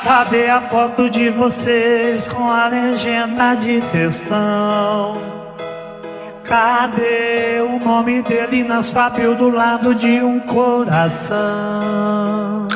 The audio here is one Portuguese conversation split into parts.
Cadê a foto de vocês com a legenda de textão? Cadê o nome dele na sua bio do lado de um coração?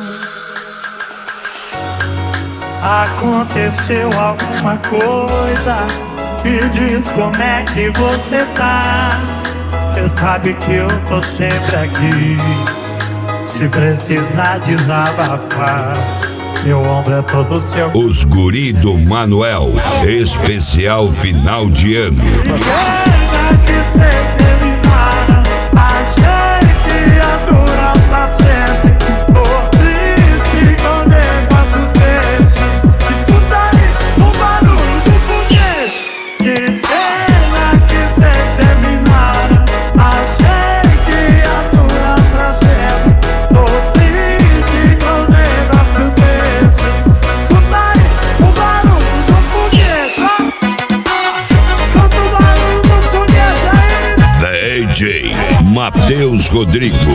Aconteceu alguma coisa? Me diz como é que você tá. Cê sabe que eu tô sempre aqui. Se precisar desabafar, meu ombro é todo seu. Os guri do Manuel, especial final de ano. Pena que cês terminaram, achei que ia durar pra sempre. Tô triste com um negócio desse. Escuta aí o barulho do foguete. Que pena que cês terminaram, achei que ia durar pra sempre. Tô triste com um negócio desse. Escuta aí o barulho do foguete. Escuta o barulho do foguete aí. DJ Matheus Rodrigo.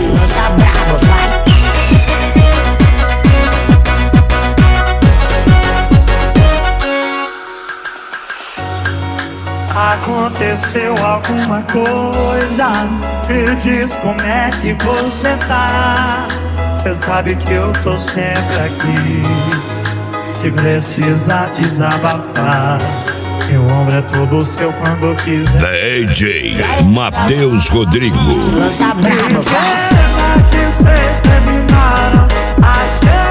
Aconteceu alguma coisa? Me diz como é que você tá. Cê sabe que eu tô sempre aqui. Se precisar desabafar, meu ombro é todo seu quando quiser. DJ Matheus Rodrigo. Pena que cês terminaram, achei